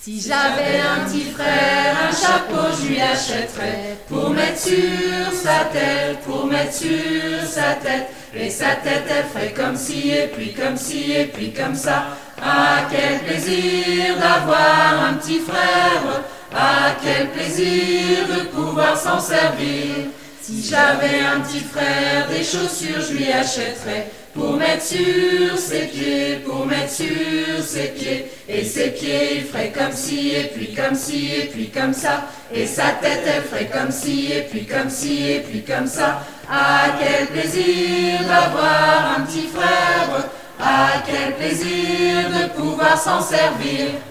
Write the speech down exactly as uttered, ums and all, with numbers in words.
Si j'avais un petit frère, un chapeau je lui achèterais, pour mettre sur sa tête, pour mettre sur sa tête. Et sa tête elle ferait comme ci, et puis comme ci, et puis comme ça. Ah quel plaisir d'avoir un petit frère, ah quel plaisir de pouvoir s'en servir. Si j'avais un petit frère, des chaussures je lui achèterais, pour mettre sur ses pieds, pour mettre sur ses pieds. Et ses pieds il ferait comme ci, et puis comme ci, et puis comme ça. Et sa tête elle ferait comme ci, et puis comme ci, et puis comme ça. Ah quel plaisir d'avoir un petit frère, ah quel plaisir de pouvoir s'en servir.